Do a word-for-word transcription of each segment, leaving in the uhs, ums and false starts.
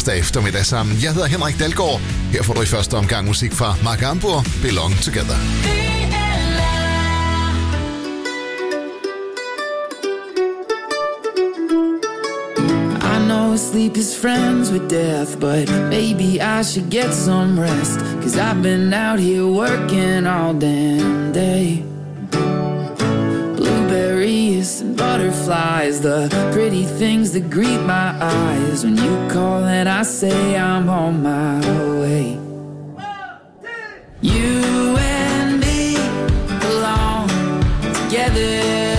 torsdag eftermiddag sammen. Jeg hedder Henrik Dalgaard. Her får du i første omgang musik fra Mark Armbour, Belong Together. Sleep is friends with death, but maybe I should get some rest, 'cause I've been out here working all damn day. Blueberries and butterflies, the pretty things that greet my eyes when you call and I say I'm on my way. You and me belong together.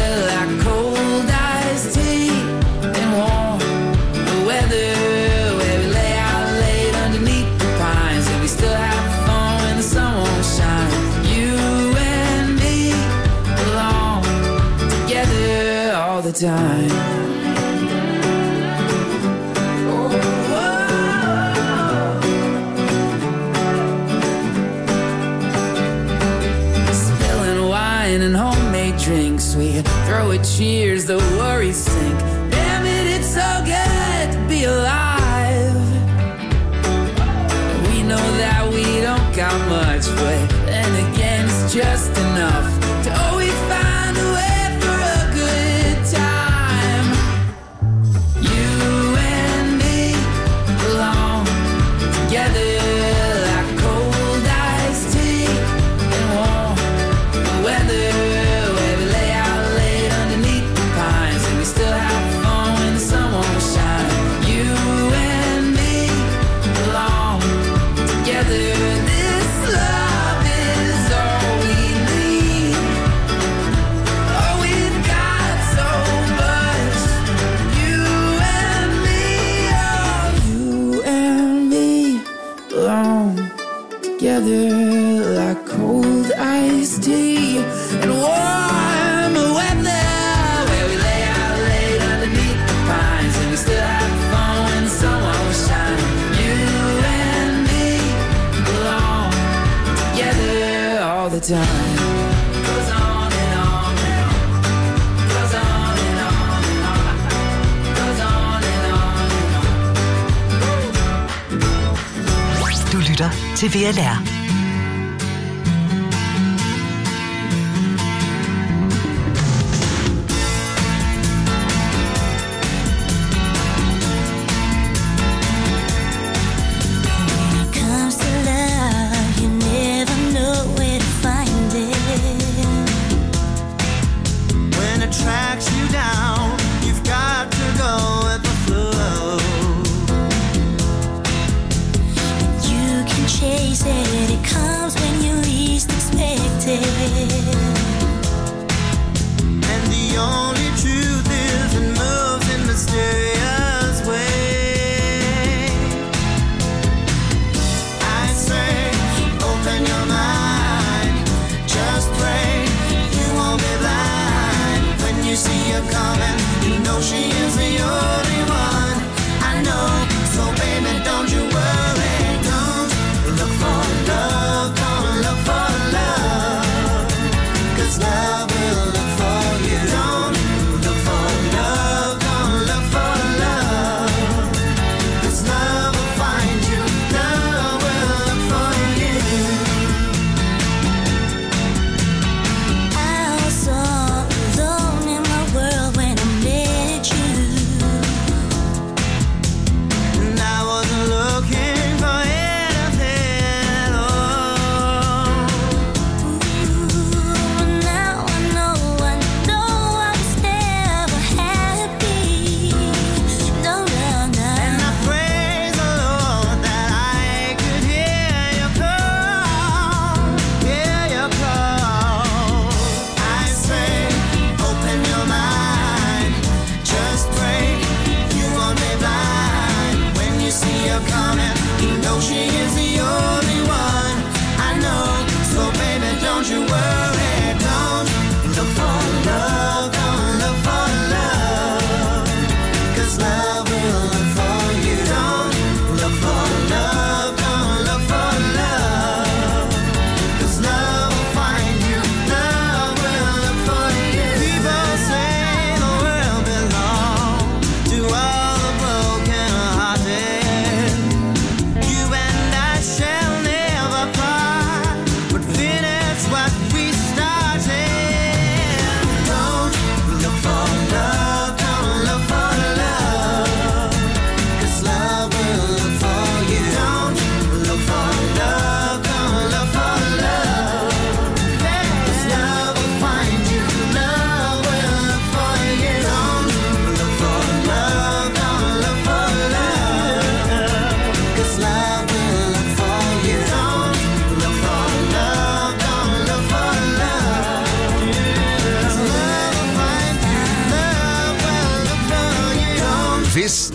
Time. Spilling wine and homemade drinks, we throw a cheers, the worries sink. Damn it, it's so good to be alive. We know that we don't got much, but then again it's just enough to always find a way. Like cold iced tea and warm weather, where we lay out late underneath the pines and we still have fun when the sun won't shine. You and me belong together all the time. Goes on and on and on. Goes on and on and on. Goes on and on and on. Du lytter til V L R. Chase it.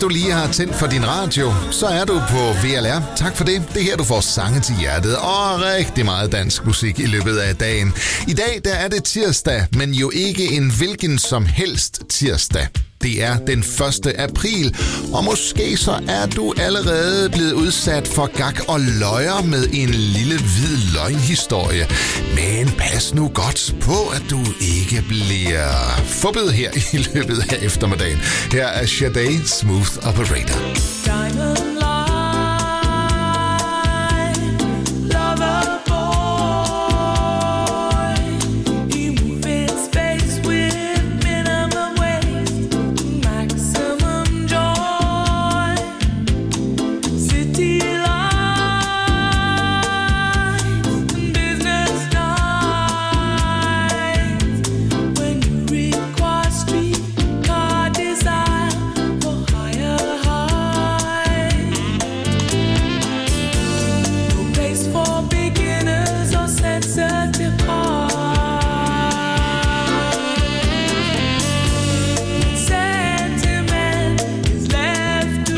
du lige har tændt for din radio, så er du på V L R. Tak for det. Det er her, du får sange til hjertet og rigtig meget dansk musik i løbet af dagen. I dag der er det tirsdag, men jo ikke en hvilken som helst tirsdag. Det er den første april, og måske så er du allerede blevet udsat for gak og løjer med en lille hvid løgnhistorie. Men pas nu godt på, at du ikke bliver fubbet her i løbet af eftermiddagen. Her er Sade, Smooth Operator. Diamond line, lover boy, you move in space with minimum waste, maximum joy, city lights, business nights, when you require street car desire for higher heights. No place for beginners or sensitive hearts. Sentiment is left to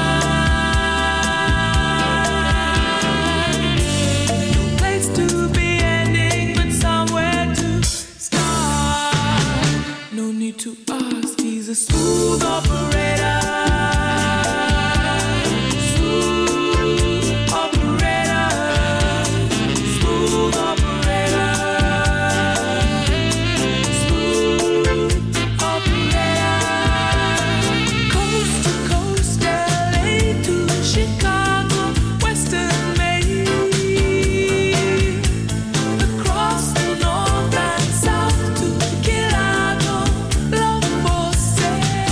shine. No place to be ending, but somewhere to start. No need to ask, he's a smooth operator. Smooth operator. Smooth operator. Smooth operator. Coast to coast, L A to Chicago, Western Maine. Across the north and south to Chicago, love for sale.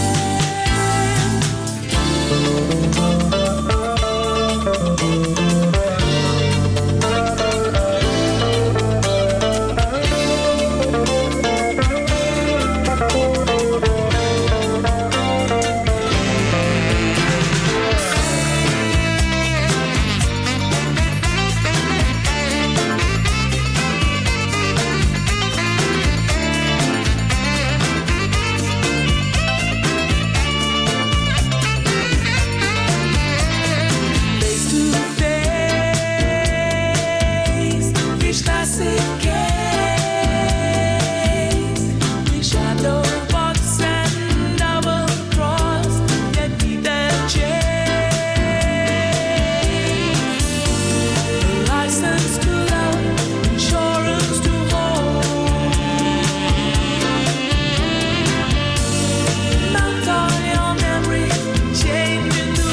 Face to face, we classic case, we shadow box and double cross, yet need that change. License to love, insurance to hold. Mount all your memories, changing the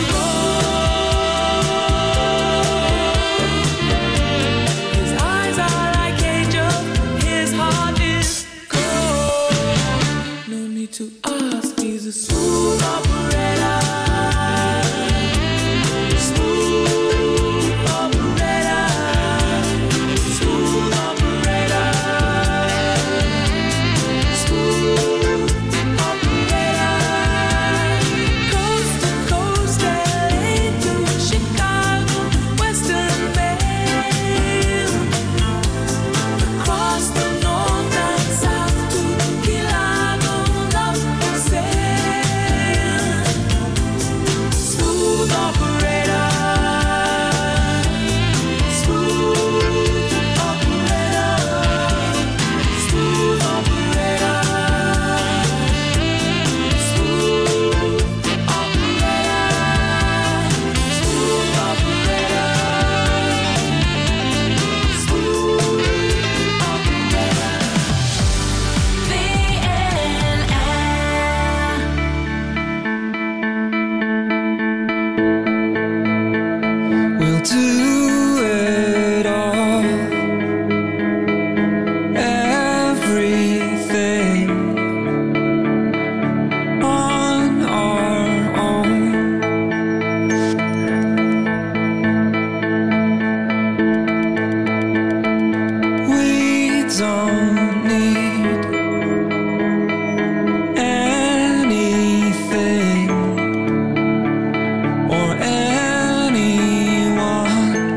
road. His eyes are like angels, his heart is cold. No need to ask, he's a smooth operator. Smooth operator. Smooth operator. Smooth operator. Coast to coast, L A to Chicago, Western Maine. Across the north and south to Chicago, love for sale. Smooth operator. Smooth operator. Smooth operator. Smooth We'll do it all, everything on our own. We don't need anything or anyone.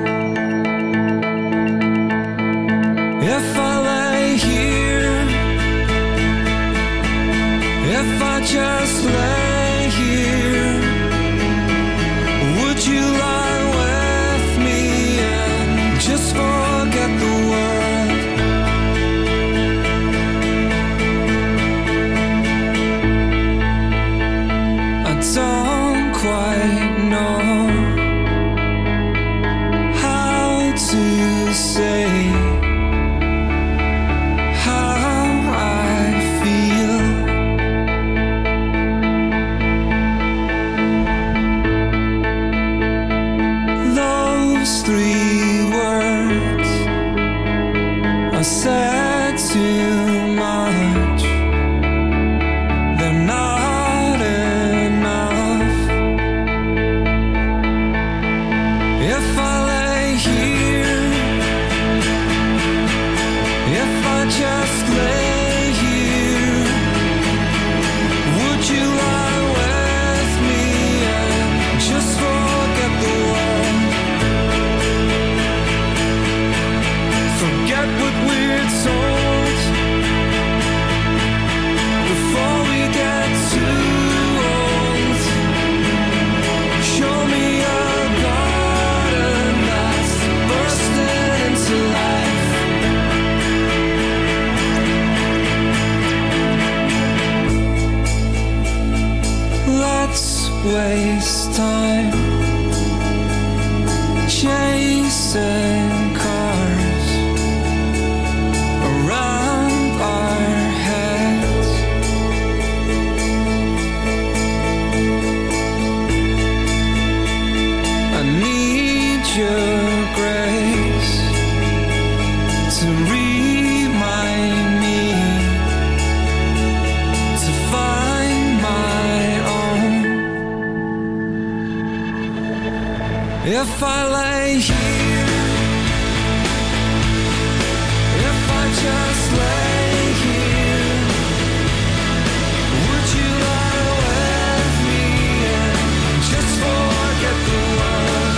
those three words are said too much. They're not enough. If I lay here, if I just lay here, would you lie with me and just forget the world? Forget what we're told before we get too old. Show me a garden that's bursting into life. Let's waste time chasing cars around our heads. I need your grace to remind me to find my own. If I lay here, if I just lay here, would you lie with me and just forget the world?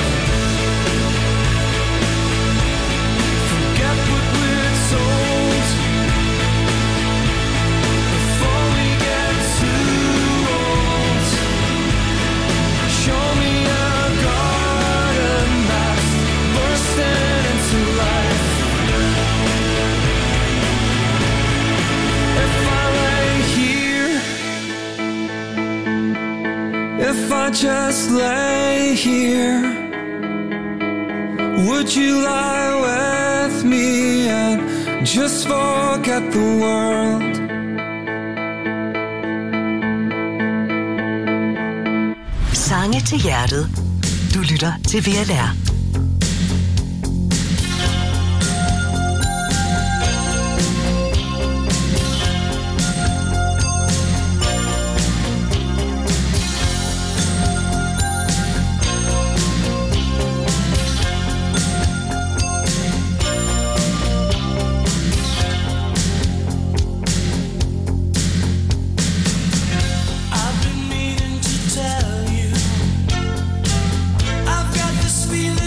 Forget what we're told before we get too old. Show me a garden that's bursting into life. If I lay here, if I just lay here, would you lie with me and just forget the world? Sange til hjertet. Du lytter til V L R. I've been meaning to tell you, I've got this feeling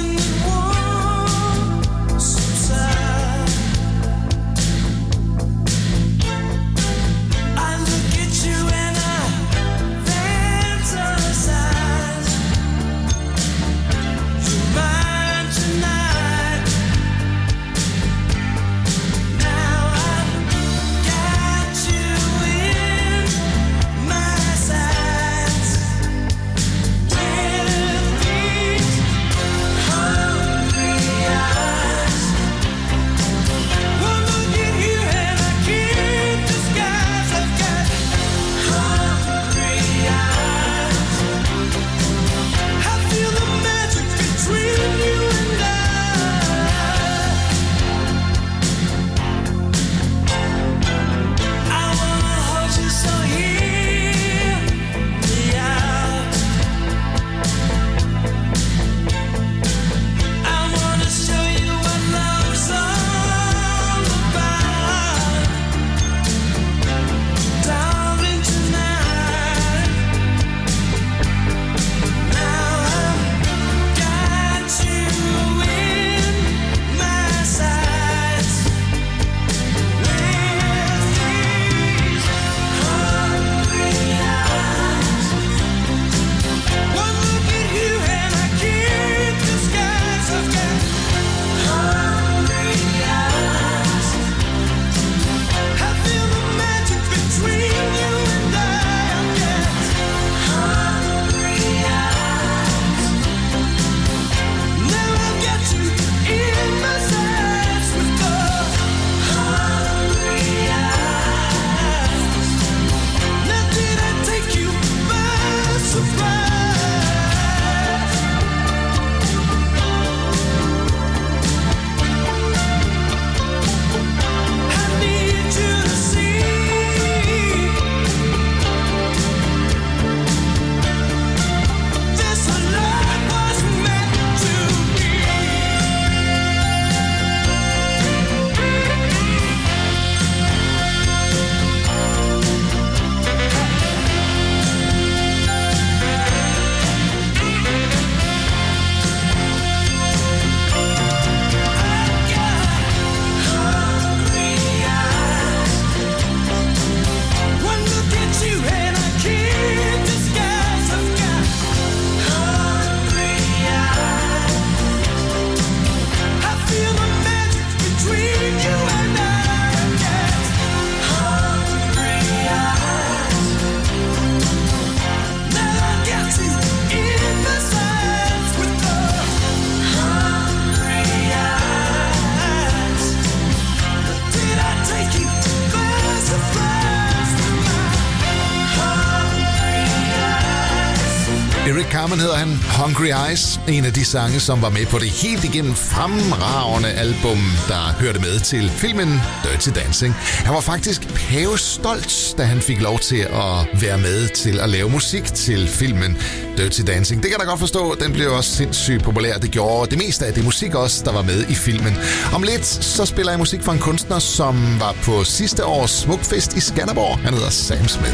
Carmen hedder han. Hungry Eyes. En af de sange, som var med på det helt igennem fremragende album, der hørte med til filmen Dirty Dancing. Han var faktisk pavestolt, da han fik lov til at være med til at lave musik til filmen Dirty Dancing. Det kan jeg da godt forstå. Den blev også sindssygt populær. Det gjorde det meste af det musik også, der var med i filmen. Om lidt så spiller jeg musik for en kunstner, som var på sidste års Smukfest i Skanderborg. Han hedder Sam Smith.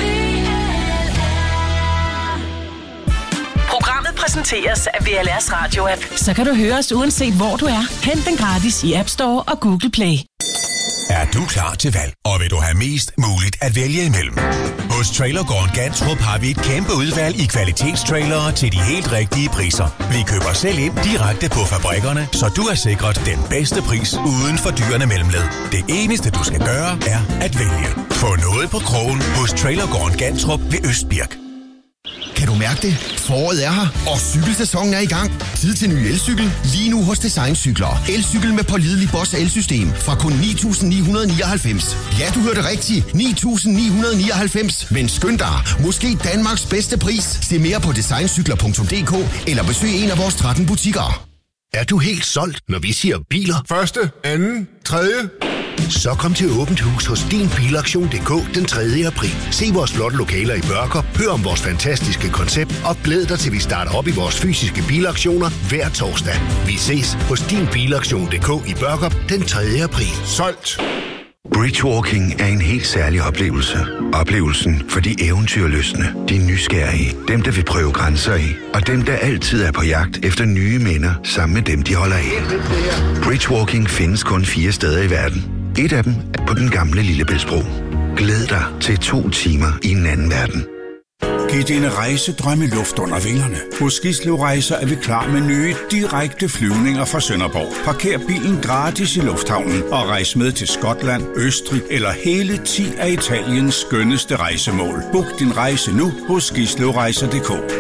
Programmet præsenteres af V L R's radio-app. Så kan du høre os uanset hvor du er. Hent den gratis i App Store og Google Play. Er du klar til valg, og vil du have mest muligt at vælge imellem? Hos Trailergården Gantrup har vi et kæmpe udvalg i kvalitetstrailere til de helt rigtige priser. Vi køber selv ind direkte på fabrikkerne, så du er sikret den bedste pris uden for dyrene mellemled. Det eneste du skal gøre er at vælge. Få noget på krogen hos Trailergården Gantrup ved Østbirk. Kan du mærke det? Foråret er her, og cykelsæsonen er i gang. Tid til ny elcykel, lige nu hos Designcykler. Elcykel med pålidelig Bosch elsystem fra kun ni tusind ni hundrede nioghalvfems. Ja, du hørte rigtigt. ni tusind ni hundrede nioghalvfems. Men skynd dig, måske Danmarks bedste pris. Se mere på designcykler punktum d k eller besøg en af vores tretten butikker. Er du helt solgt, når vi siger biler? Første, anden, tredje. Så kom til åbent hus hos din bilaktion punktum d k den tredje april. Se vores flotte lokaler i Børkop, hør om vores fantastiske koncept og glæd dig til vi starter op i vores fysiske bilaktioner hver torsdag. Vi ses hos din bilaktion punktum d k i Børkop den tredje april. Solgt! Bridgewalking er en helt særlig oplevelse. Oplevelsen for de eventyrlystne, de nysgerrige, dem der vil prøve grænser af, og dem der altid er på jagt efter nye minder sammen med dem de holder af. Bridgewalking findes kun fire steder i verden. Et af dem er på den gamle Lillebæltsbro. Glæd dig til to timer i en anden verden. Giv dine rejsedrømme luft under vingerne. Hos Gislev Rejser er vi klar med nye, direkte flyvninger fra Sønderborg. Parker bilen gratis i lufthavnen og rejs med til Skotland, Østrig eller hele ti af Italiens skønneste rejsemål. Book din rejse nu hos gislev rejser punktum d k.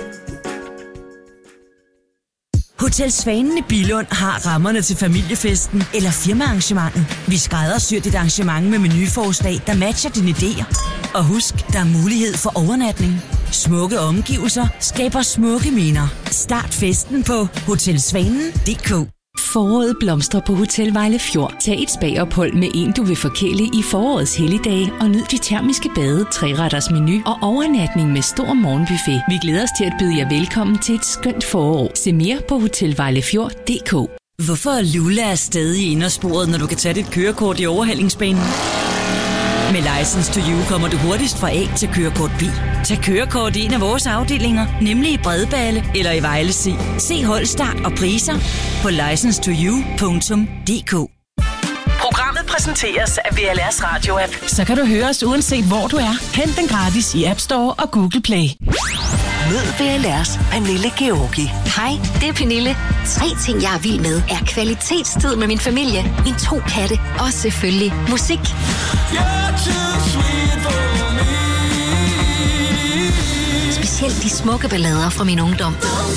Hotel Svanen i Billund har rammerne til familiefesten eller firmaarrangementet. Vi skræddersyr dit arrangement med menuforslag, der matcher dine idéer. Og husk, der er mulighed for overnatning. Smukke omgivelser skaber smukke minder. Start festen på hotel svanen punktum d k. Foråret blomstrer på Hotel Vejle Fjord. Tag et spagophold med en, du vil forkæle i forårets helligdage og nyd de termiske bade, treretters menu og overnatning med stor morgenbuffet. Vi glæder os til at byde jer velkommen til et skønt forår. Se mere på hotel vejle fjord punktum d k. Hvorfor er Lulla er stadig i indersporet, når du kan tage dit kørekort i overhalingsbanen? Med License to You kommer du hurtigst fra A til kørekort B. Tag kørekort i en af vores afdelinger, nemlig i Bredbale eller i Vejlesi. Se holdstart og priser på licence to you punktum d k. Programmet præsenteres af V L R's radio-app. Så kan du høre os uanset hvor du er. Hent den gratis i App Store og Google Play. Mød V L R's Pernille Georgi. Hej, det er Pernille. Tre ting, jeg er vild med, er kvalitetstid med min familie, mine to katte og selvfølgelig musik. Specielt de smukke ballader fra min ungdom.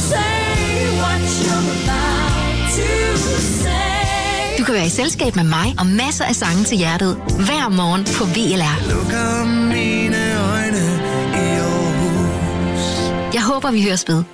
Du kan være i selskab med mig og masser af sange til hjertet hver morgen på V L R. Jeg håber, vi høres ved.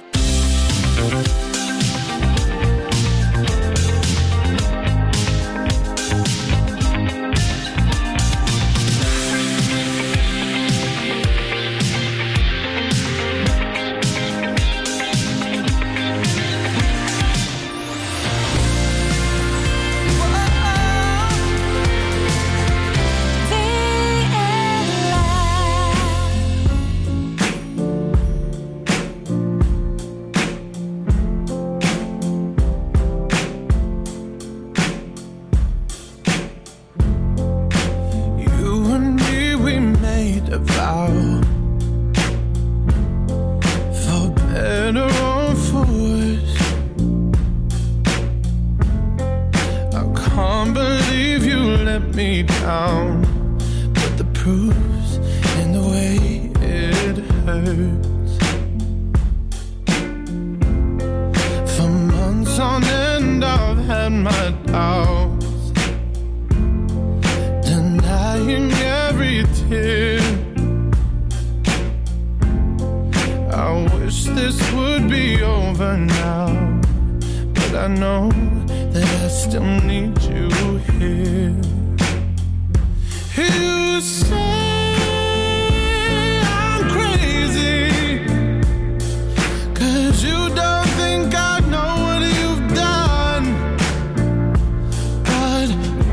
This over now, but I know that I still need you here. You say I'm crazy, 'cause you don't think I know what you've done. But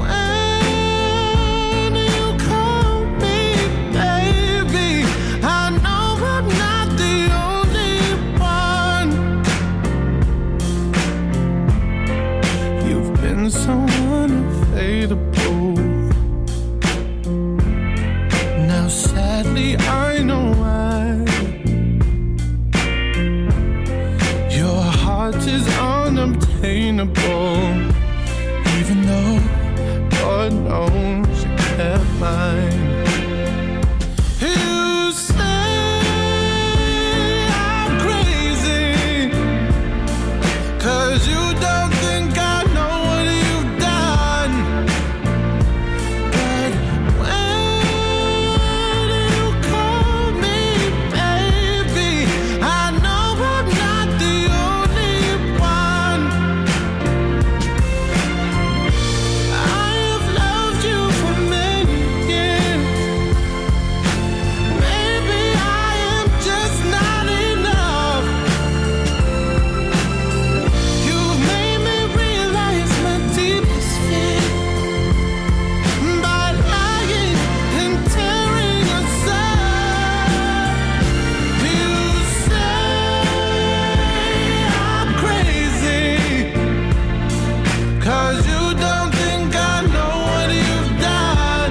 when you call me baby, I know I'm not the only one. You've been so unavailable. Now sadly I know why. Your heart is unobtainable, even though God knows you kept mine. You say I'm crazy, 'cause you don't think I know what you've done. But when you call me baby, I know I'm not the only one. I have loved you for many years. Maybe I am just not enough. You've made me realize my deepest fear by lying and tearing us up. You say I'm crazy, 'cause you don't think I know what you've done.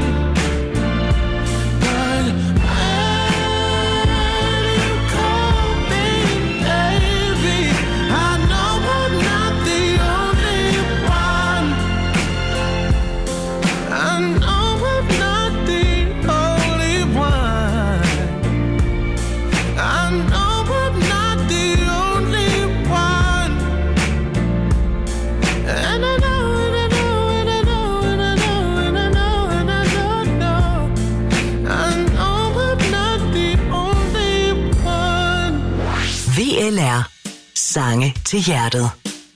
But when you call me baby, I know I'm not the only one. I know I'm not the only one. I know I'm not the only one. And I know, and I know, and I know, and I know, and I know, and I don't know. I know I'm not the only one. V L R. Sange til hjertet.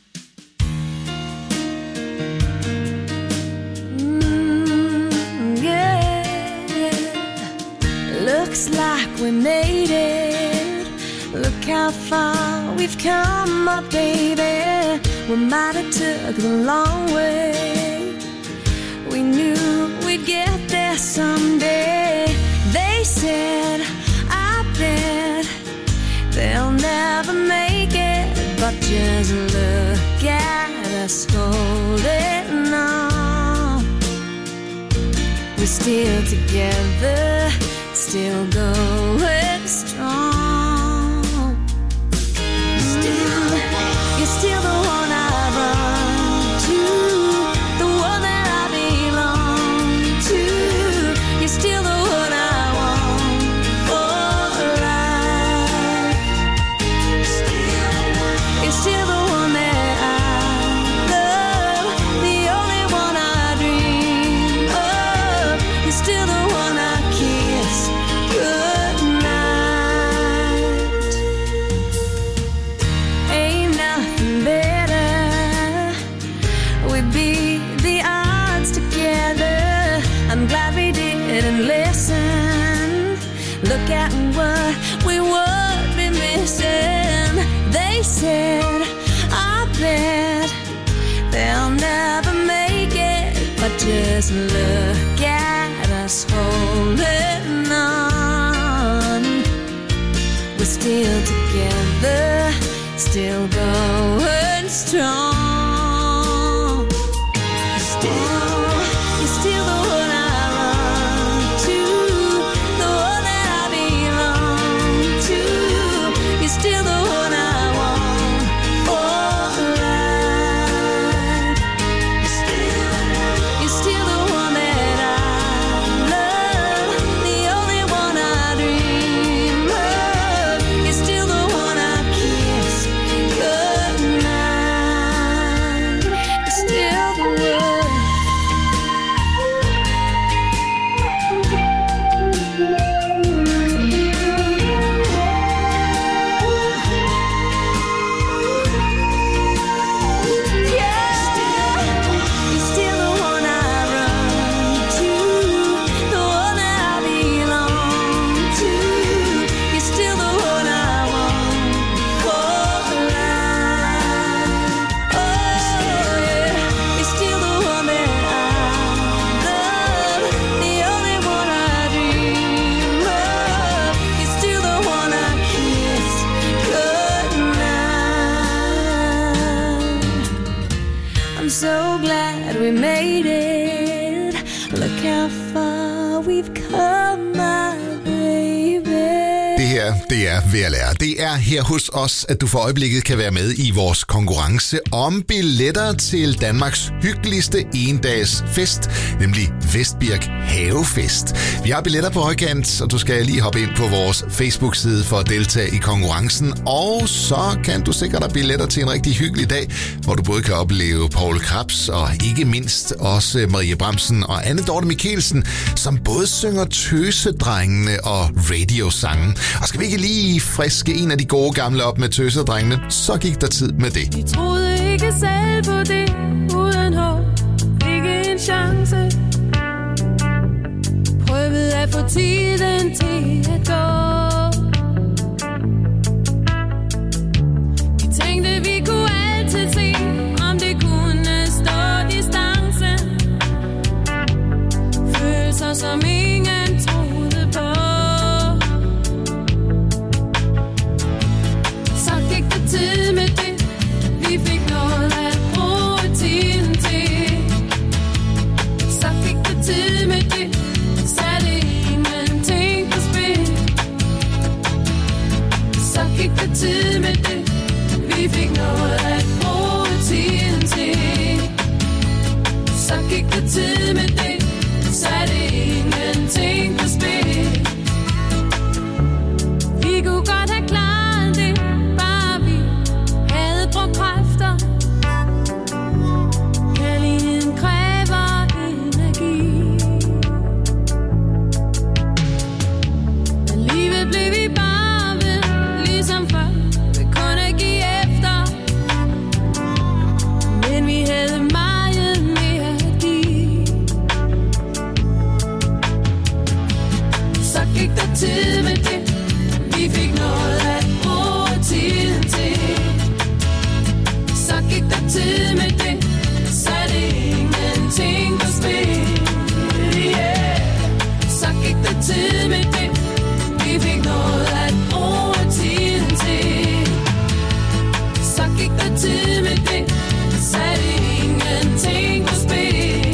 Yeah, looks like we made it. Look how far we've come, my baby. We might have took the long way. We knew we'd get there someday. They said, I bet they'll never make it, but just look at us holding on. We're still together, still going strong. Still, you're still the one I run to, the one that I belong to. You're still the one I want for life. You're still the one that I love, the only one I dream of. You're still the one I kiss goodnight. Ain't nothing better. We'd beat the odds together. I'm glad we didn't listen. Look at what we would be missing. They said, I bet they'll never make it, but just look at us holding on. We're still together, still going strong. Still, you're still the one I run to, the one that I belong to. You're still the one I want for life. You're still the one that I love, the only one I dream of. You're still the one I kiss goodnight. so glad we made it. Look how far we've come, my baby. Det her, det er V L R. Det er her hos os, at du for øjeblikket kan være med i vores konkurrence om billetter til Danmarks hyggeligste endags fest, nemlig Vestbirk Havefest. Vi har billetter på højkant, og du skal lige hoppe ind på vores Facebook-side for at deltage i konkurrencen. Og så kan du sikre dig billetter til en rigtig hyggelig dag, hvor du både kan opleve Poul Krebs og ikke mindst også Marie Bramsen og Anne Dorte Mikkelsen, som både synger Tøsedrengene og radiosangen. Og skal vi ikke lige friske en af de gode gamle op med Tøsedrengene, så gik der tid med det. Vi troede ikke selv på det, uden håb, ikke en chance. Prøvede at få tiden til at gå. Vi tænkte, vi kunne altid se, om det kunne stå distance. Følelser, som ingen troede på. Tid med det, vi fik noget at bruge tiden til. Så gik der tid med det, satte ingenting på spil. Så gik der tid med det, vi fik noget at bruge tiden til. Så gik der tid med det, satte ingenting på spil. Vi kunne godt have klaret det, kræfter. Kærligheden kræver energi. Alligevel blev vi bare ved, ligesom før. Vi kunne give efter. Men vi havde meget mere at give. Så gik der tid med det. Vi fik noget at bruge tiden til. Så gik der tid med det, satte ingenting på spil. Yeah. Så gik der tid med det, vi fik noget at bruge tiden til. Så gik der tid med det, satte ingenting på spil.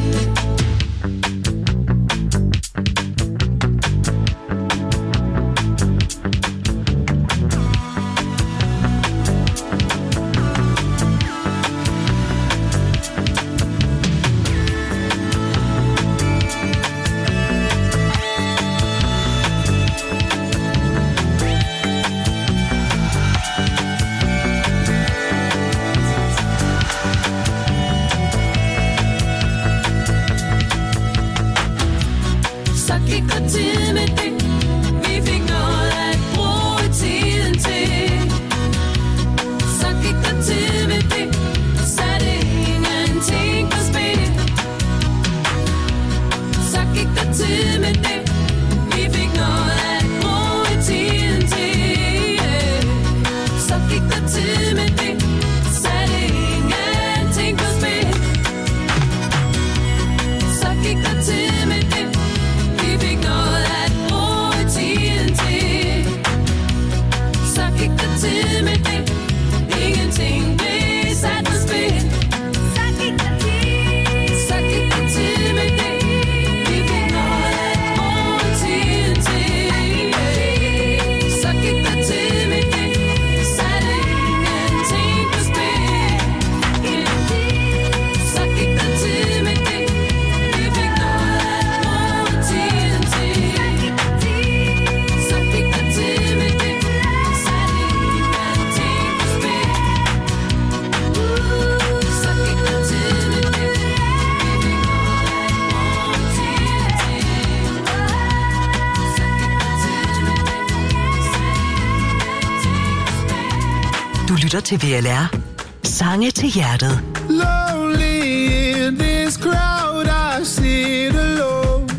lytter til V L R. Sange til hjertet. Lonely in this crowd, I sit alone.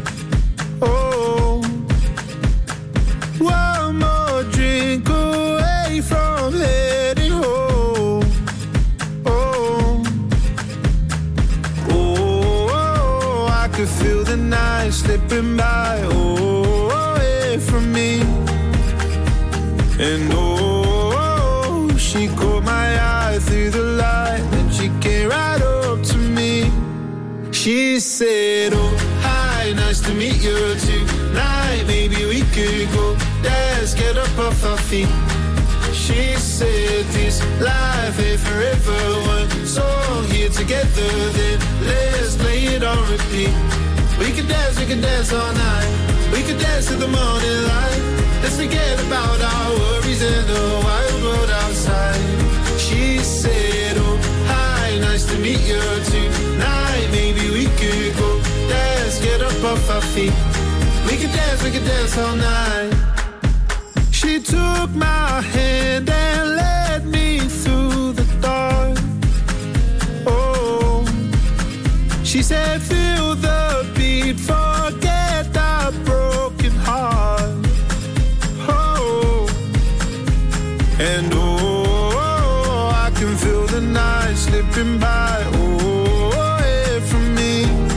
Oh, one more drink away from heading home. Oh, oh, oh, I could feel the night slipping by. Oh, away from me. And oh, she caught my eye through the light, and she came right to meet you tonight. Maybe we could go dance, get up off our feet. She said this life ain't forever. One song here together, then let's play it on repeat. We could dance, we could dance all night. We could dance to the morning light. Let's forget about our worries and the wild world outside. She said, oh, hi, nice to meet you tonight. Maybe we could go dance, get up off our feet. We could dance, we could dance all night. She took my hand and led me through the dark. Oh, she said, feel the beat, forget the broken heart. Oh, and oh, I can feel the night slipping by. Oh, away from me.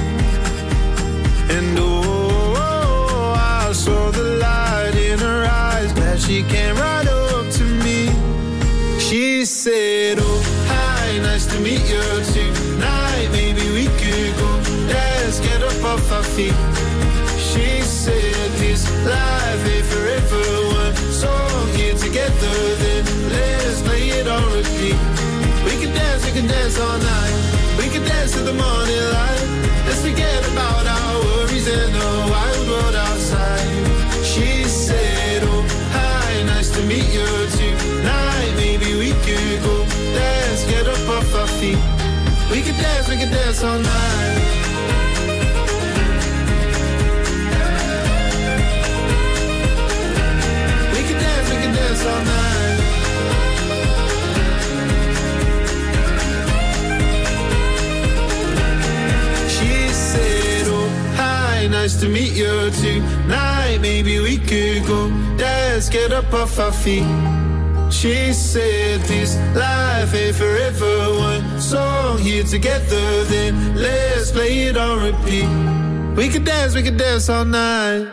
And oh, I saw the light in her eyes. She came right up to me. She said, oh, hi, nice to meet you tonight. Maybe we could go dance, get up off our feet. She said, this life ain't forever. One song here together, then let's play it on repeat. We can dance, we can dance all night. We can dance to the morning light. Let's forget about our worries and the wild world outside. She said, oh, nice to meet you tonight. Maybe we could go dance, get up off our feet. We could dance, we could dance all night. We could dance, we could dance all night. She said, oh, hi, nice to meet you tonight. Maybe we could go dance, get up off our feet. She said this life ain't forever. One song here together, then let's play it on repeat. We could dance, we could dance all night.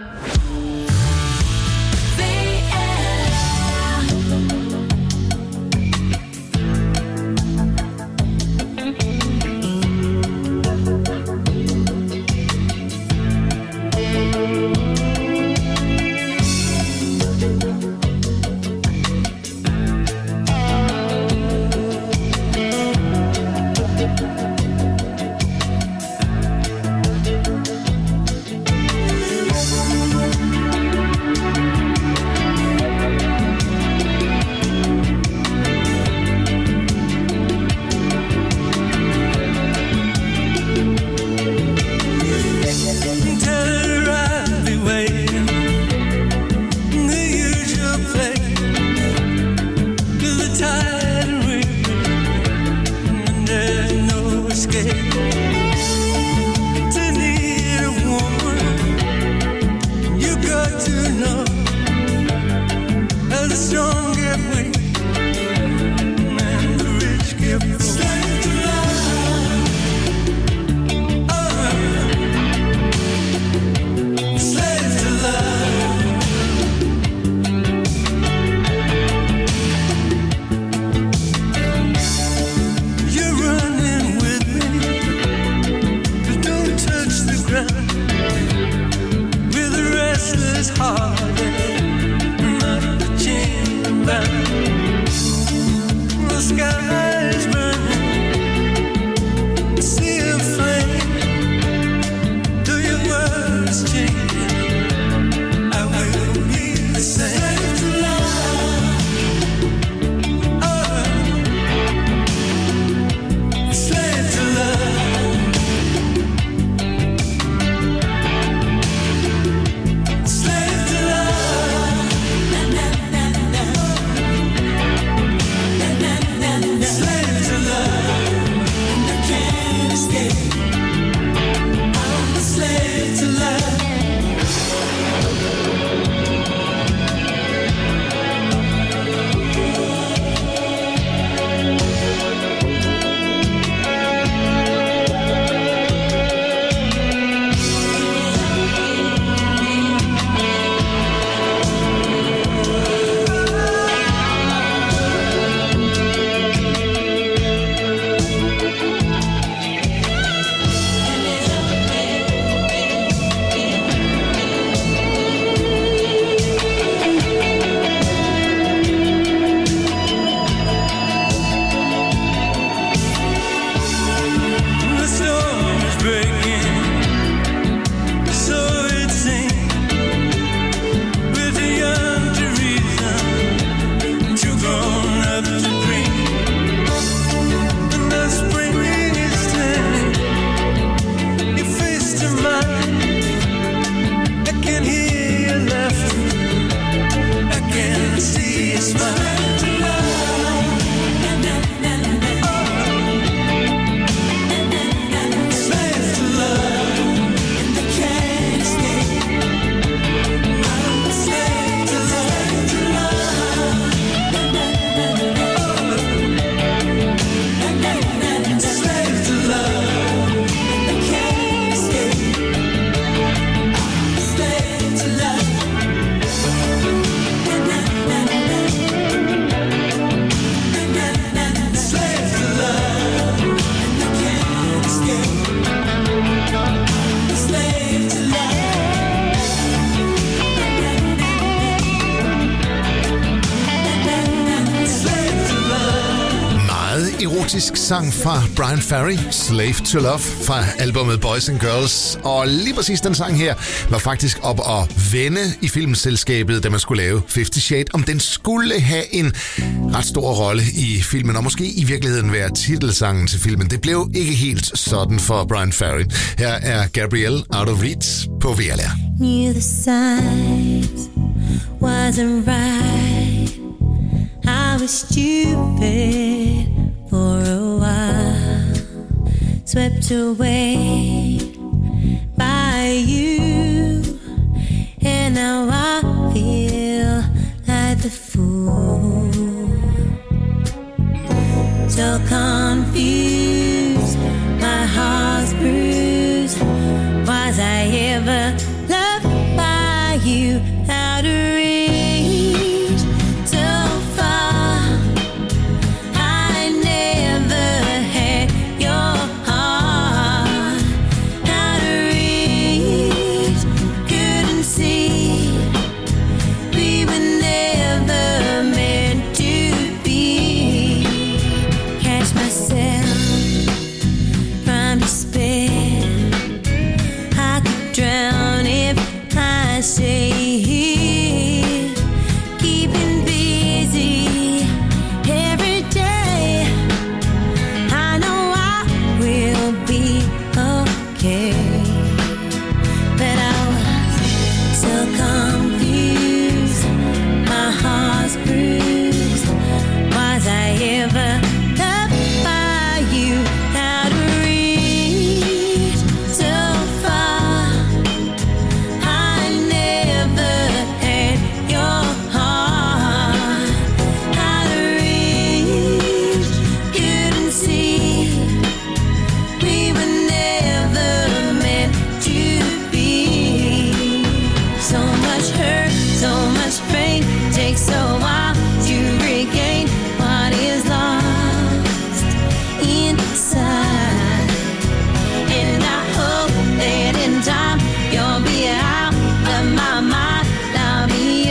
meget erotisk sang fra Brian Ferry, Slave to Love, fra albumet Boys and Girls. Og lige præcis den sang her var faktisk op at vende i filmselskabet, da man skulle lave Fifty Shades, om den skulle have en ret stor rolle i filmen, og måske i virkeligheden være titelsangen til filmen. Det blev ikke helt sådan for Brian Ferry. Her er Gabrielle, Out of Reach på V L R. Knew the signs wasn't right. I was stupid for a while, swept away by you, and now I feel like the fool. So confused, my heart's bruised. Was I ever loved by you? Out of reach, so far. I never had your heart. Out of reach, couldn't see. We were never meant to be. Catch myself from despair. I could drown if I stay here, keeping busy every day. I know I will be okay, but I was so confused, my heart's bruised. Was I ever loved by you? Out of reach, so far. I never had your heart. Out of reach, couldn't see. We were never meant to be. So much hurt, so much pain, takes so while to regain what is lost inside. And I hope that in time you'll be out of my mind. I'll be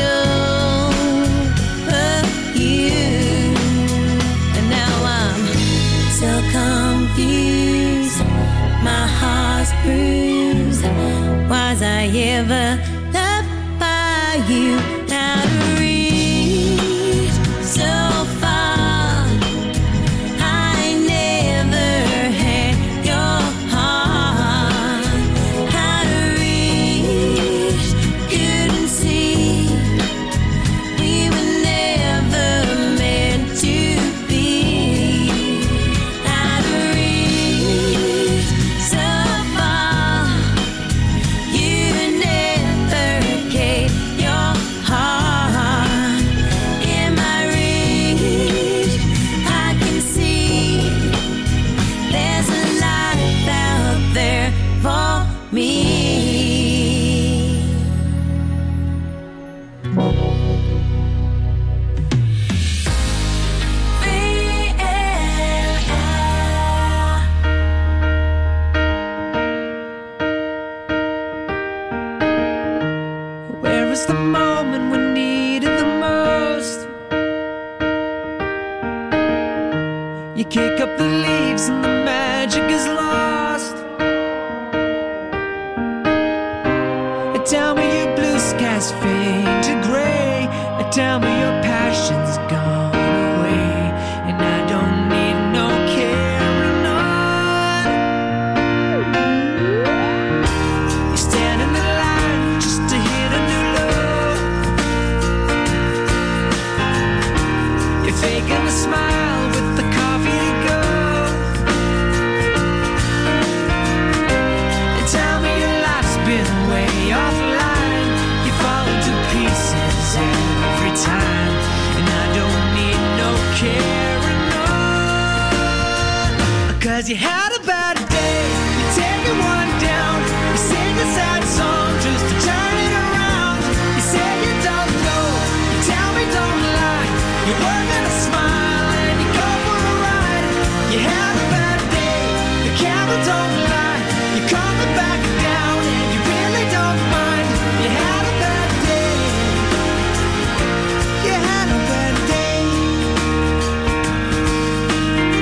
over you. And now I'm so confused, my heart's bruised. Was I ever loved by you? Out of reach, so far. I never had your heart. Out of reach, couldn't see. We were never meant to be. Out of reach, so far. You never gave your heart. In my reach, I can see there's a life out there for me. Where was the moment we needed the most? You kick up the leaves and the magic is lost. Tell me your blue skies fade to gray. Tell me your passion's gone away, and I don't need no carrying on. You stand in the line just to hit a new low. You're faking the smile with the coffee to go. And tell me your life's been way offline. You fall to pieces every time, and I don't need no carrying on. Cause you had a bad day, you take it one down. You sing a sad song just to turn it around. You say you don't know, you tell me don't lie. You're working a smile and you go for a ride. You had a bad day, the camera don't lie. You're coming back down and you really don't mind. You had a bad day, you had a bad day.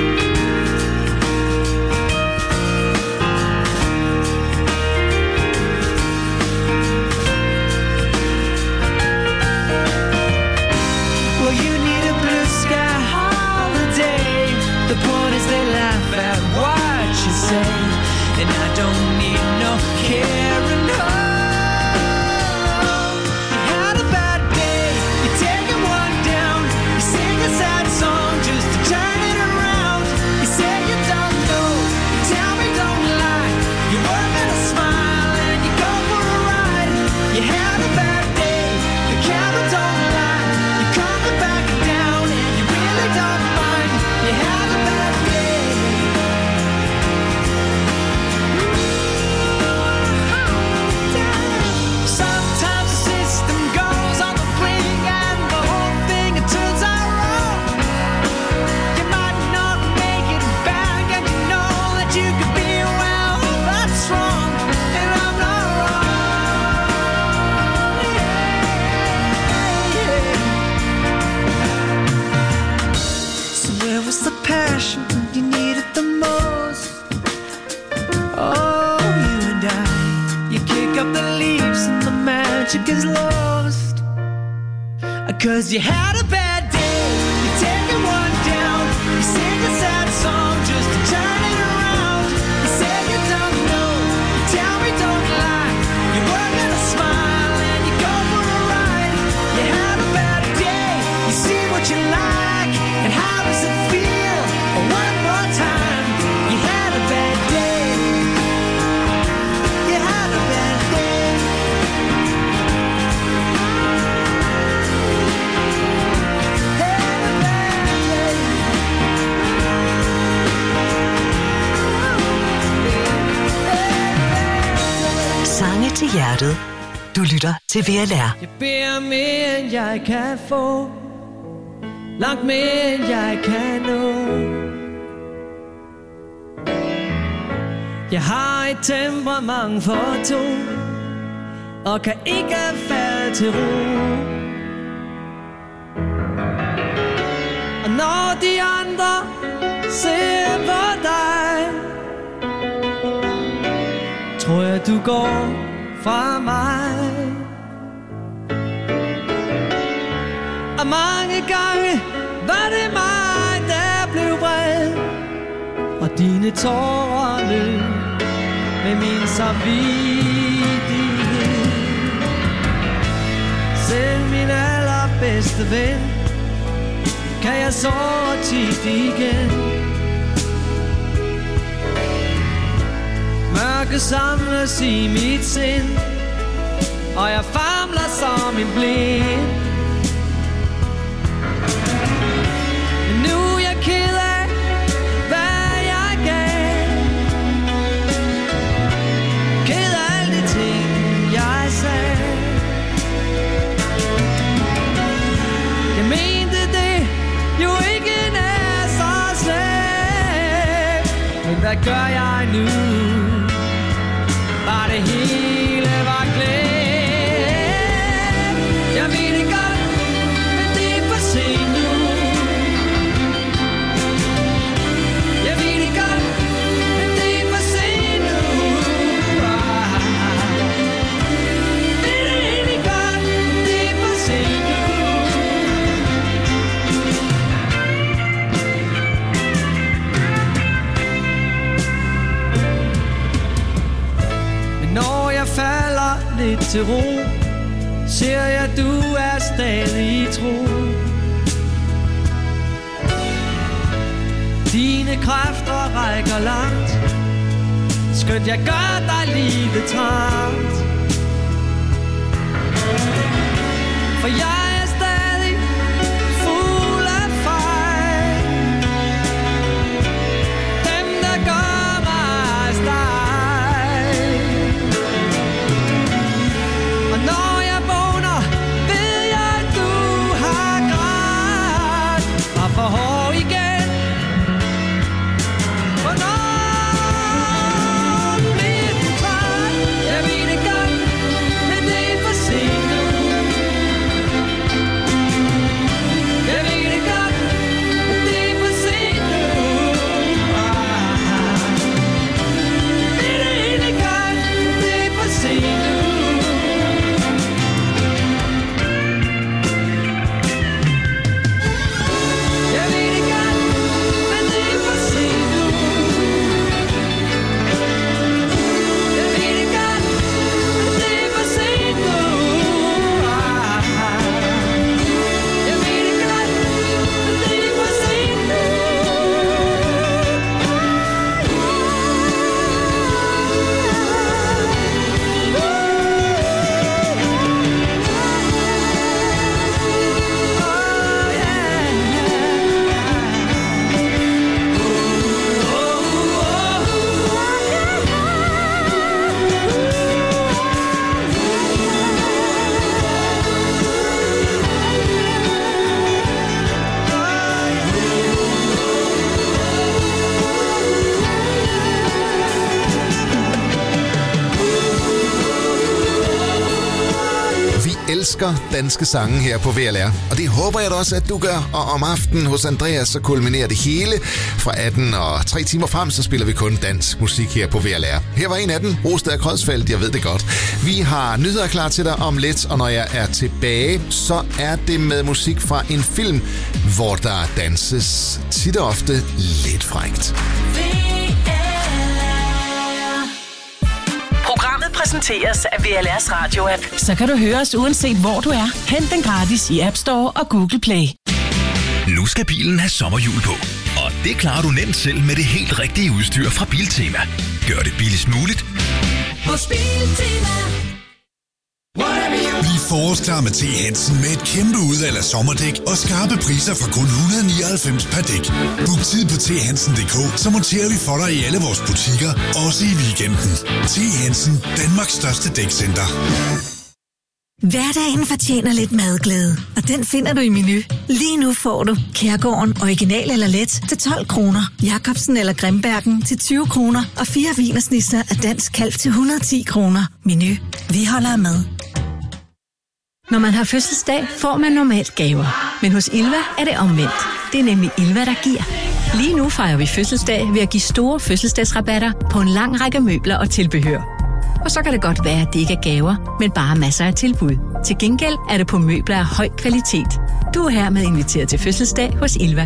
magic is lost. Cause you had a bad day, you're taking one down. You sing a sad song just to turn it around. You say you don't know, you tell me don't lie. You work on a smile and you go for a ride. You had a bad day, you see what you like. And how does it feel? One more time. You had a bad day. You had a bad day. Sange til hjertet. Du lytter til V L R. Jeg beder mere end jeg kan få, langt mere end jeg kan nå. Jeg har et temperament for to, og kan ikke falde til ro. Og når de andre ser på dig, tror jeg du går fra mig. Og mange gange var det mig, der blev vred, og dine tårer løb med min samvittighed. Selv min allerbedste ven kan jeg såre tit igen. Mørke samles i mit sind, og jeg famler som en blind. Men nu er jeg ked af, hvad jeg gav. Ked af alle de ting, jeg sagde. Jeg mente det jo ikke er så slemt. Men hvad gør jeg nu? Bare det hele var glemt. Jeg ved det godt, men det er for sent nu. Jeg ved det godt, men det er for sent nu. Det er egentlig godt, men det er for sent nu. Når jeg falder lidt til ro, ser jeg, du er stadig tro. Dine kræfter rækker langt, skønt jeg gør dig livet trangt. For jeg er stadig fuld af fejl, dem der gør mig stejl. Og når jeg vågner, ved jeg, at du har grædt og for hård igen. Hvornår bliver du træt? Jeg ved det godt, men det er for sent nu. elsker danske sange her på V L R. Og det håber jeg da også, at du gør. Og om aftenen hos Andreas, så kulminerer det hele. Fra atten og tre timer frem, så spiller vi kun dansk musik her på V L R. Her var en af dem, Rosted og Kreuzfeldt, jeg ved det godt. Vi har nyheder klar til dig om lidt, og når jeg er tilbage, så er det med musik fra en film, hvor der danses tit og ofte lidt frækt. Programmet præsenteres af V L R's radio-app. Så kan du høre os uanset hvor du er. Hent den gratis i App Store og Google Play. Nu skal bilen have sommerhjul på, og det klarer du nemt selv med det helt rigtige udstyr fra Biltema. Gør det billigst muligt Hos Biltema. Vi er forårsklar med T. Hansen med et kæmpe udvalg af sommerdæk og skarpe priser fra kun et hundrede og nioghalvfems per dæk. Book tid på t hansen punktum d k, så monterer vi for dig i alle vores butikker, også i weekenden. T. Hansen, Danmarks største dækcenter. Hverdagen fortjener lidt madglæde, og den finder du i Menu. Lige nu får du Kærgården original eller let til tolv kroner, Jacobsen eller Grimbergen til tyve kroner og fire wienersnitzer af dansk kalv til et hundrede og ti kroner. Menu. Vi holder med. Når man har fødselsdag, får man normalt gaver. Men hos Ilva er det omvendt. Det er nemlig Ilva, der giver. Lige nu fejrer vi fødselsdag ved at give store fødselsdagsrabatter på en lang række møbler og tilbehør. Og så kan det godt være, at det ikke er gaver, men bare masser af tilbud. Til gengæld er det på møbler af høj kvalitet. Du er hermed inviteret til fødselsdag hos Ilva.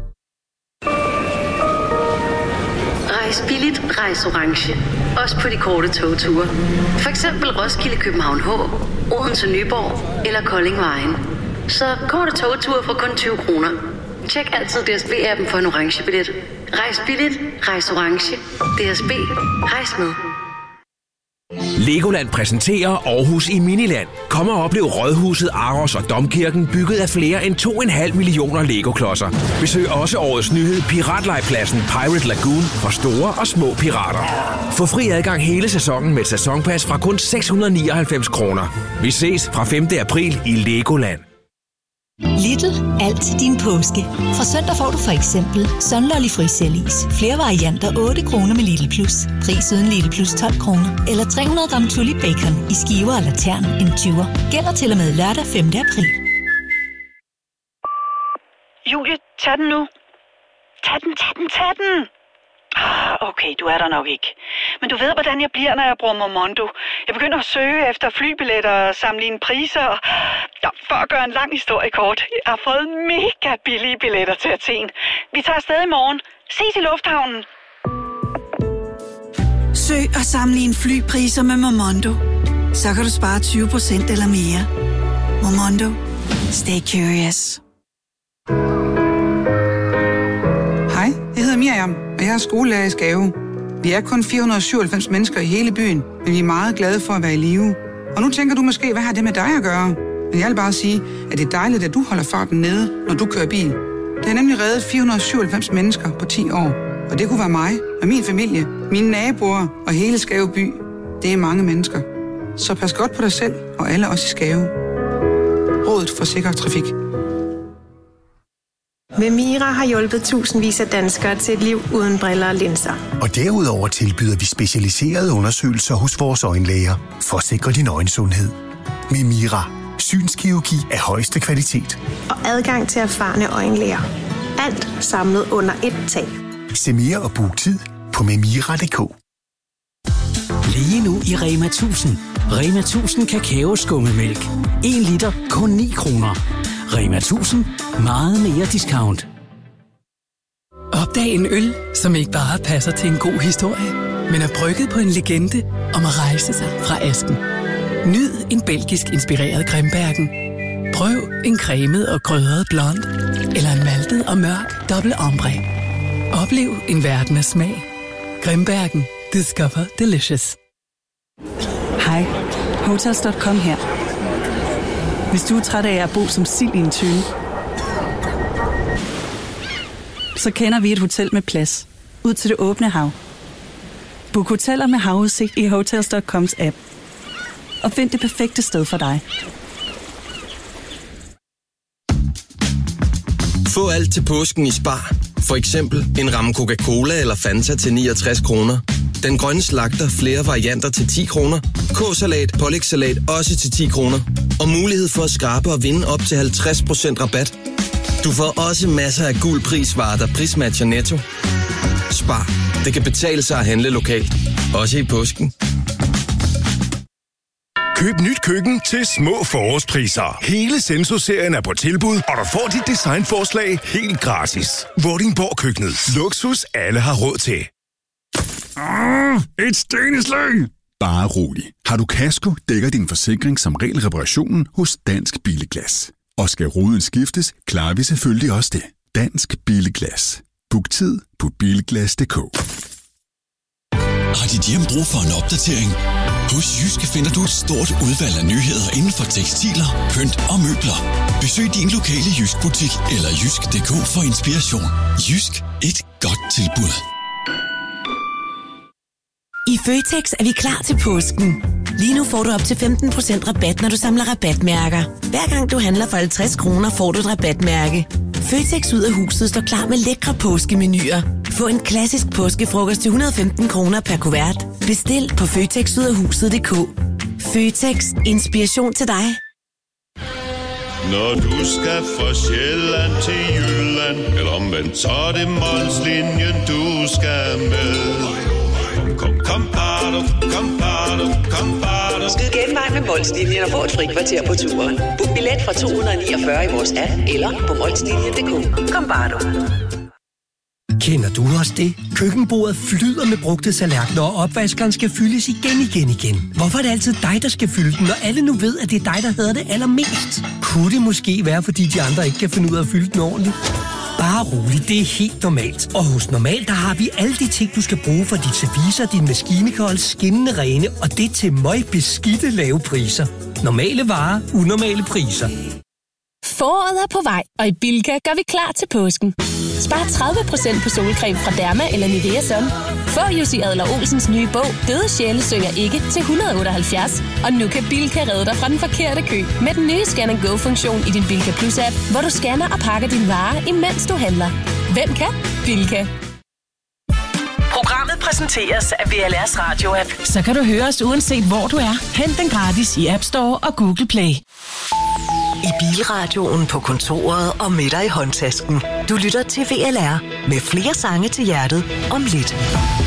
Rejs billigt, rejs orange. Også på de korte togture. For eksempel Roskilde, København H, Odense, Nyborg eller Kolding Vejen. Så korte togture for kun tyve kroner. Tjek altid D S B-appen for en orange billet. Rejs billigt, rejs orange. D S B. Rejs med. Legoland præsenterer Aarhus i Miniland. Kom og oplev Rådhuset, Aros og Domkirken bygget af flere end to komma fem millioner Lego-klodser. Besøg også årets nyhed Piratlejpladsen Pirate Lagoon for store og små pirater. Få fri adgang hele sæsonen med et sæsonpas fra kun seks hundrede og nioghalvfems kroner. Vi ses fra femte april i Legoland. Lidl. Alt til din påske. Fra søndag får du for eksempel Sunlolly Frisellis. Flere varianter otte kroner med Lidl Plus. Pris uden Lidl Plus tolv kroner. Eller tre hundrede gram Tulip Bacon i skiver eller tern en tyver. Gælder til og med lørdag femte april. Julie, tag den nu. Tag den, tag den, tag den. Ah, okay, du er der nok ikke. Men du ved, hvordan jeg bliver, når jeg bruger Momondo. Jeg begynder at søge efter flybilletter og sammenligne priser. Og... Ja, for at gøre en lang historie kort. Jeg har fået mega billige billetter til Athen. Vi tager afsted i morgen. Ses i lufthavnen. Søg og sammenlign flypriser med Momondo. Så kan du spare tyve procent eller mere. Momondo. Stay curious. Hej, jeg hedder Miriam, og jeg er skolelærer i Skave. Vi er kun fire hundrede og syvoghalvfems mennesker i hele byen, men vi er meget glade for at være i live. Og nu tænker du måske, hvad har det med dig at gøre? Men jeg vil bare sige, at det er dejligt, at du holder farten nede, når du kører bil. Det har nemlig reddet fire hundrede og syvoghalvfems mennesker på ti år. Og det kunne være mig og min familie, mine naboer og hele Skave by. Det er mange mennesker. Så pas godt på dig selv og alle os i Skave. Rådet for sikker trafik. Memira har hjulpet tusindvis af danskere til et liv uden briller og linser. Og derudover tilbyder vi specialiserede undersøgelser hos vores øjenlæger for at sikre din øjensundhed. Memira. Synskirurgi af højeste kvalitet. Og adgang til erfarne øjenlæger. Alt samlet under et tag. Se mere og book tid på memira punktum d k. Lige nu i Rema tusind. Rema tusind kakaoskummemælk. en liter kun ni kroner. Rema tusind. Meget mere discount. Opdag en øl, som ikke bare passer til en god historie, men er brygget på en legende om at rejse sig fra asken. Nyd en belgisk inspireret Grimbergen. Prøv en cremet og krydret blond, eller en maltet og mørk dobbelt ombre. Oplev en verden af smag. Grimbergen. Discover delicious. Hej, Hotels punktum com her. Hvis du er træt af at bo som sild i en tønde, så kender vi et hotel med plads ud til det åbne hav. Book hoteller med havudsigt i Hotels punktum coms app. Og find det perfekte sted for dig. Få alt til påsken i Spar. For eksempel en ramme Coca-Cola eller Fanta til niogtres kroner. Den grønne slagter flere varianter til ti kroner. K-salat, pålægssalat også til ti kroner. Og mulighed for at skrabe og vinde op til halvtreds procent rabat. Du får også masser af gul prisvarer, der prismatcher Netto. Spar. Det kan betale sig at handle lokalt. Også i påsken. Køb nyt køkken til små forårspriser. Hele Senso-serien er på tilbud, og du får dit designforslag helt gratis. Vordingborg Køkkenet. Luksus alle har råd til. Et steneslæng! Bare rolig. Har du kasko, dækker din forsikring som regel reparationen hos Dansk Billeglas. Og skal ruden skiftes, klarer vi selvfølgelig også det. Dansk Billeglas. Book tid på bilglas punktum d k. Har dit hjem brug for en opdatering? Hos Jyske finder du et stort udvalg af nyheder inden for tekstiler, pynt og møbler. Besøg din lokale Jysk-butik eller jysk punktum d k for inspiration. Jysk. Et godt tilbud. I Føtex er vi klar til påsken. Lige nu får du op til femten procent rabat, når du samler rabatmærker. Hver gang du handler for halvtreds kroner, får du et rabatmærke. Føtex ud af huset står klar med lækre påskemenuer. Få en klassisk påskefrokost til et hundrede og femten kroner per kuvert. Bestil på føtex ud af huset punktum d k. Føtex. Inspiration til dig. Når du skal fra Sjælland til Jylland, eller omvendt, så er det Molslinjen, du skal med. Kom, kom, kom, bado, kom, bado, kom, bado. Skyd genvej med Molslinjen og få et fri kvarter på turen. Book billet fra to hundrede niogfyrre i vores app, eller på molslinjen punktum d k. Kom, bado. Kender du også det? Køkkenbordet flyder med brugte tallerkener, og opvaskeren skal fyldes igen, igen, igen. Hvorfor er det altid dig, der skal fylde den, når alle nu ved, at det er dig, der hedder det allermest? Kunne det måske være, fordi de andre ikke kan finde ud af at fylde den ordentligt? Bare roligt, det er helt normalt. Og hos Normal, der har vi alle de ting, du skal bruge for dit service, din maskinikold, skinnende rene, og det til møg beskidte lave priser. Normale varer, unormale priser. Foråret er på vej, og i Bilka gør vi klar til påsken. Spar tredive procent på solcreme fra Derma eller Nivea Sun. Få Jussi Adler-Olsens nye bog, Døde sjæle synger ikke, til et hundrede og otteoghalvfjerds. Og nu kan Bilka redde dig fra den forkerte kø med den nye Scan and Go-funktion i din Bilka Plus-app, hvor du scanner og pakker dine varer, imens du handler. Hvem kan? Bilka. Programmet præsenteres af V L R's radio-app. Så kan du høre os uanset hvor du er. Hent den gratis i App Store og Google Play. I bilradioen, på kontoret og med dig i håndtasken. Du lytter til V L R med flere sange til hjertet om lidt.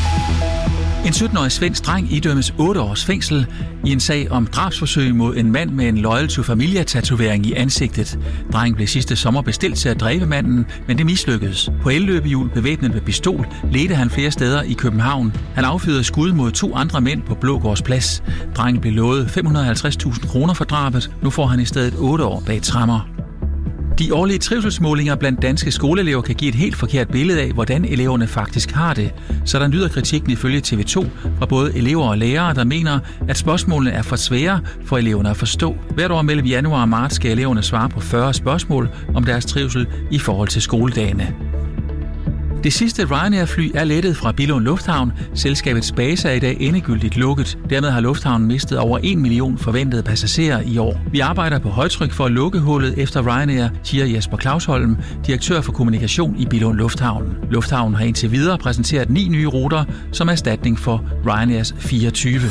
En sytten-årig svensk dreng idømmes otte års fængsel i en sag om drabsforsøg mod en mand med en Loyal to Familia-tatovering i ansigtet. Drengen blev sidste sommer bestilt til at dræbe manden, men det mislykkedes. På elløbehjul bevæbnet med pistol ledte han flere steder i København. Han affyrede skud mod to andre mænd på Blågårds Plads. Drengen blev lovet fem hundrede og halvtreds tusind kroner for drabet. Nu får han i stedet otte år bag tremmer. De årlige trivselsmålinger blandt danske skoleelever kan give et helt forkert billede af, hvordan eleverne faktisk har det. Så der lyder kritikken ifølge T V to fra både elever og lærere, der mener, at spørgsmålene er for svære for eleverne at forstå. Hvert år mellem januar og marts skal eleverne svare på fyrre spørgsmål om deres trivsel i forhold til skoledagene. Det sidste Ryanair-fly er lettet fra Billund Lufthavn. Selskabets base er i dag endegyldigt lukket. Dermed har lufthavnen mistet over en million forventede passagerer i år. Vi arbejder på højtryk for at lukke hullet efter Ryanair, siger Jesper Clausholm, direktør for kommunikation i Billund Lufthavn. Lufthavnen har indtil videre præsenteret ni nye ruter som erstatning for Ryanairs fireogtyve.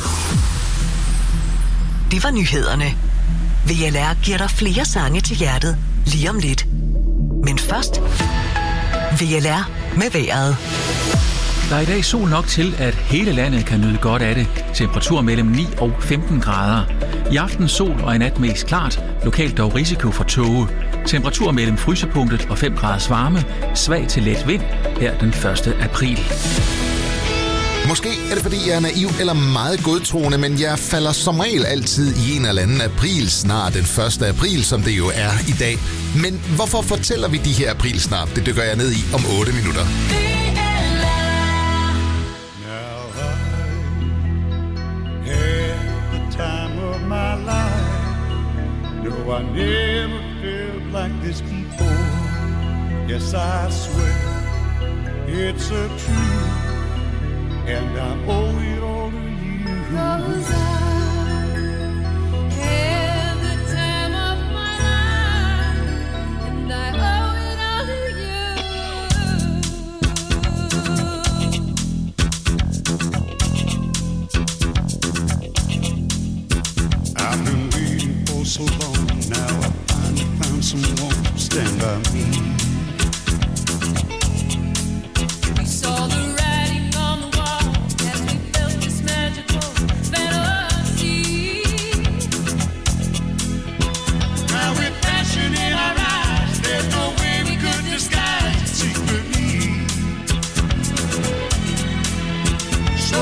Det var nyhederne. V L R giver dig flere sange til hjertet lige om lidt. Men først V L R med vejret. Der er i dag sol nok til, at hele landet kan nyde godt af det. Temperatur mellem ni og femten grader. I aften sol og i nat mest klart. Lokalt dog risiko for tåge. Temperatur mellem frysepunktet og fem graders varme. Svag til let vind her den første april. Måske er det, fordi jeg er naiv eller meget godtroende, men jeg falder som regel altid i en eller anden april, snart den første april, som det jo er i dag. Men hvorfor fortæller vi de her april snart? Det dykker jeg ned i om otte minutter. I never felt like this before. Yes, I swear it's a truth, and I owe it all to you. 'Cause I had the time of my life, and I owe it all to you.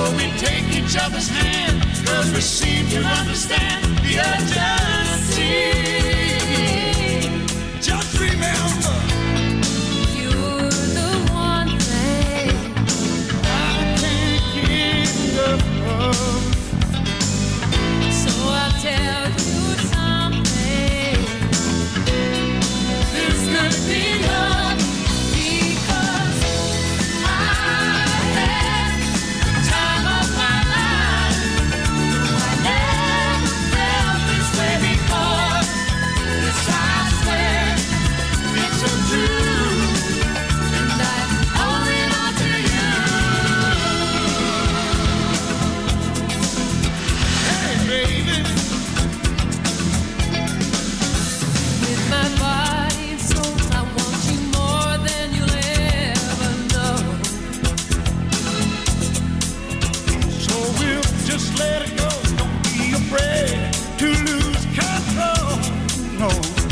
we take each other's hand, 'cause we seem to understand the urgency. Just remember, you're the one thing I can't get enough of. So I'll tell you something. This could be love, because I had the time of my life. I never felt this way before. Yes, I swear it's so true, and I owe it all to you. Hey, baby, with my body and soul, I want you more than you'll ever know. So we'll just let it go. Don't be afraid to lose control. No.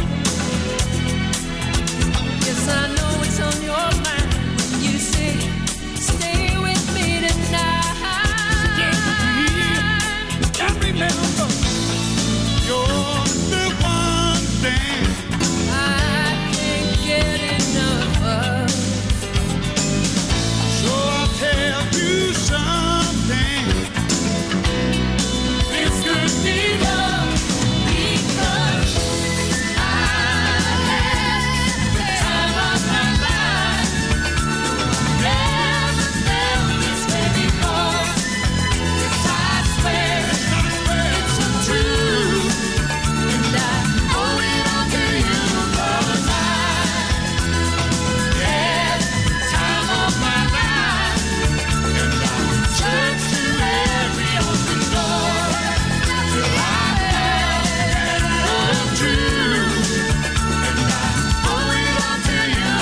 Yes, I know it's on your mind when you say, stay with me tonight. Stay with me. And remember, you're the one thing I can't get enough of. So I'll tell you something. This could be love, because I had the time of my life. Never felt this way before. Yes, I swear it's so true, and I owe it all to you, 'cause I had the time of my life, and I searched to every open door till I had love true, and I owe it all to you.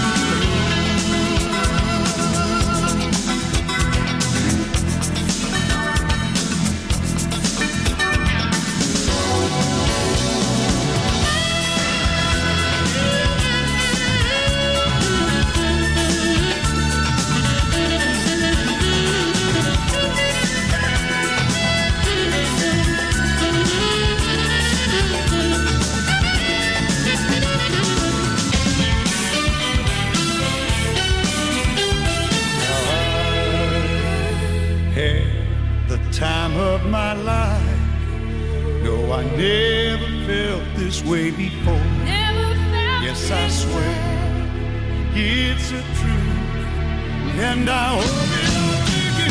Had the time of my life. No, I never felt this way before. Never felt yes, I swear it's a truth, and I owe it all to you.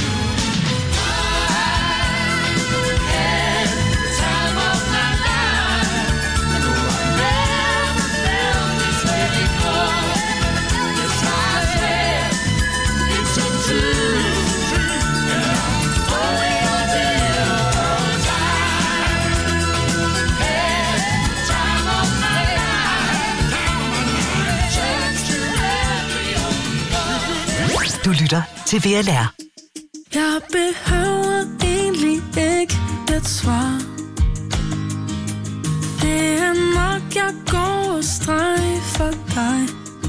I had the time of my life. No, I never felt this way before. Yes, I swear it's so true. Du lytter til V L R. Jeg behøver egentlig ikke et svar. Det er nok, jeg går og strejfer dig.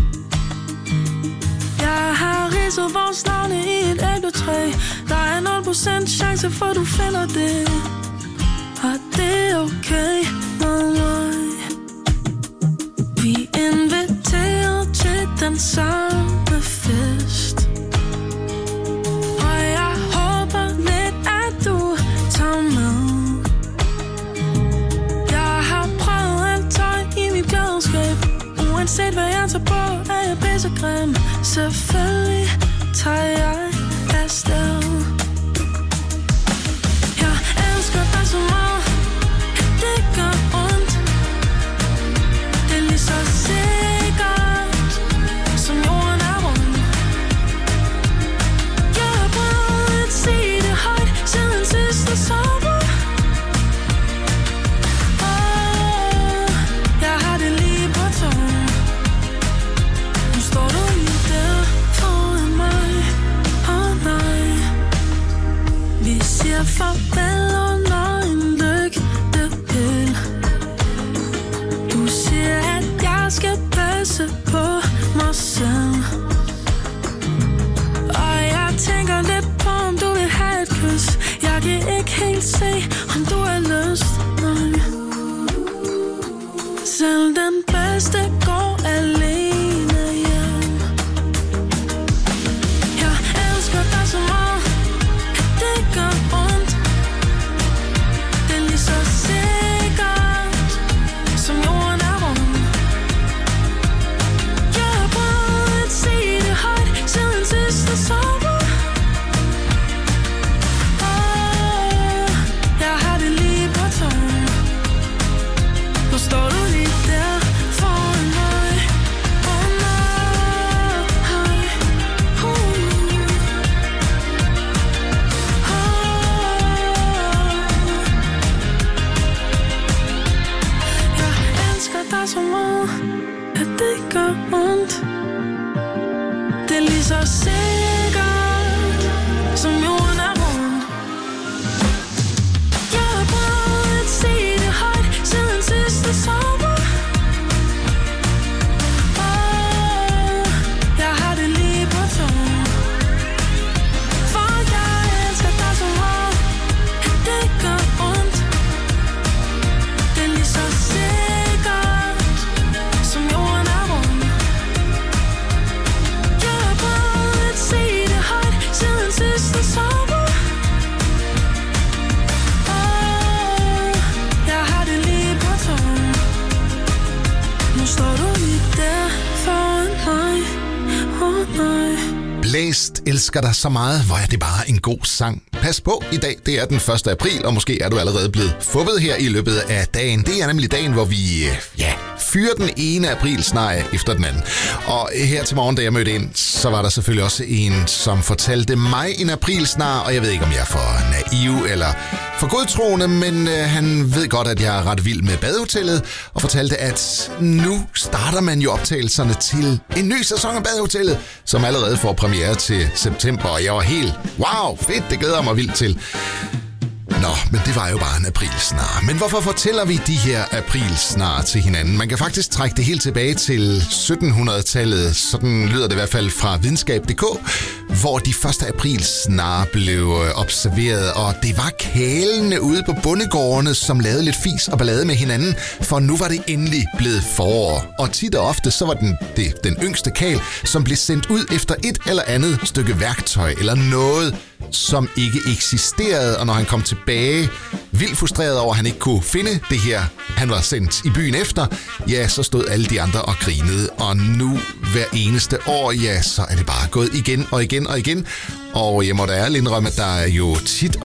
Jeg har ridset vores navne i et æbletræ. Der er nul procent chance for, du finder det. Og det er okay med mig. Vi er inviteret til den samme fest. Uanset hvad jeg tager på, er jeg pissegrim. Selvfølgelig tager jeg afsted. Jeg elsker dig så meget, det gør ondt. Det er lige så sikkert, som jorden er rund. Jeg har prøvet at sige det højt, siden sidste sommer. Læst elsker dig så meget, hvor er det bare en god sang. Pas på, i dag det er den første april, og måske er du allerede blevet fuppet her i løbet af dagen. Det er nemlig dagen, hvor vi ja, fyrer den ene april snart efter den anden. Og her til morgen, da jeg mødte ind, så var der selvfølgelig også en, som fortalte mig en april snart, og jeg ved ikke, om jeg er for naiv eller for godtroende, men øh, han ved godt, at jeg er ret vild med Badehotellet, og fortalte, at nu starter man jo optagelserne til en ny sæson af Badehotellet, som allerede får premiere til september, og jeg var helt, wow, fedt, det glæder jeg mig vildt til. Nå, men det var jo bare en aprilsnar. Men hvorfor fortæller vi de her aprilsnar til hinanden? Man kan faktisk trække det helt tilbage til sytten hundrede-tallet. Sådan lyder det i hvert fald fra videnskab punktum d k, hvor de første aprilsnar blev observeret. Og det var kælene ude på bondegårdene, som lavede lidt fis og ballade med hinanden, for nu var det endelig blevet forår. Og tit og ofte så var den, det, den yngste kæl, som blev sendt ud efter et eller andet stykke værktøj eller noget, som ikke eksisterede, og når han kom tilbage, vildt frustreret over, at han ikke kunne finde det her, han var sendt i byen efter, ja, så stod alle de andre og grinede, og nu hver eneste år, ja, så er det bare gået igen og igen og igen, og jeg må da ærligt indrømme, at der er jo tit